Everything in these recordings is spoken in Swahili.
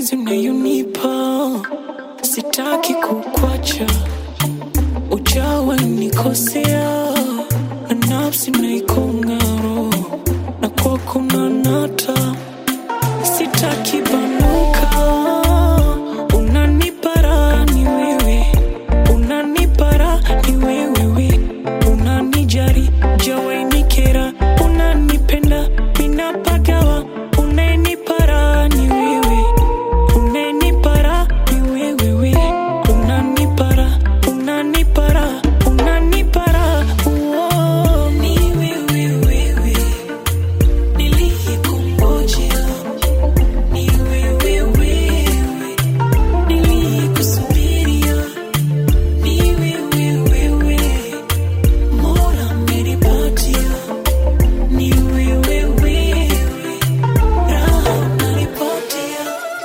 mapenzi unayonipa, sitaki kukwacha. Ujawa nikosea, na nafsi naikongaro, na kwa kuna nata, sitaki banuka. Unanipara ni wewe, unanipara ni wewe, unanijari, jawe nikera, unanipenda, minapagawa. Unanipara ni wewe, unanipara ni wewe, unanipara, unanipara, unanipara, oh. Ni wewe, niliyekungojea. Ni wewe, niliyekusubiria. Ni wewe, Mola amenipatia. Ni wewe, raha unanipatia.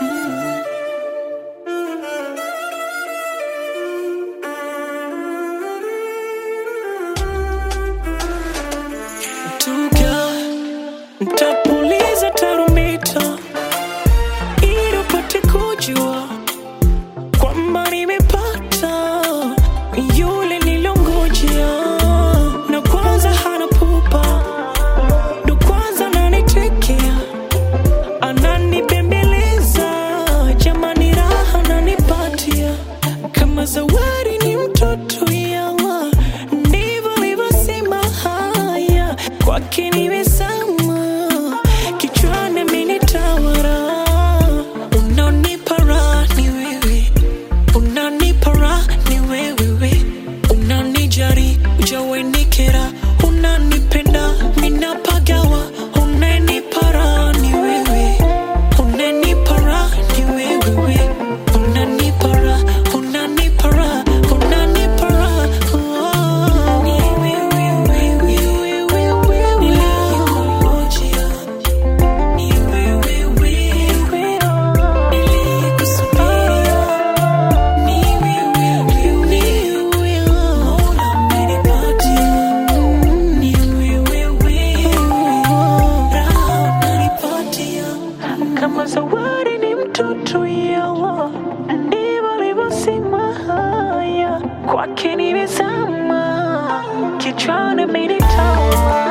Tuga, nitapuliza tarumbeta ili upate kujua kwamba nimepata yule nilongojea. Na kwanza hana pupa, ndo kwanza ananitekea, ananibembeleza, jamani raha ananipatia. Kama zawadi ni mtoto yawa, ndivyo alivyosema haya. Kwake nimezama, kichwani amenitawala. Unanipara ni wewe, unanipara ni wewe, unanijari, ujawe nikera, unanipenda, minapagawa. Unanipara ni wewe, unanipara ni wewe, unanipara, unanipara, unanipara, oh. Ni wewe, niliyekungojea. Ni wewe, niliyekusubiria. Ni wewe, Mola amenipatia. Ni wewe, raha unanipatia. Kama zawadi ni mtoto yawa, ndivyo alivyosema haya. Kwake nimezama, kichwani amenitawala.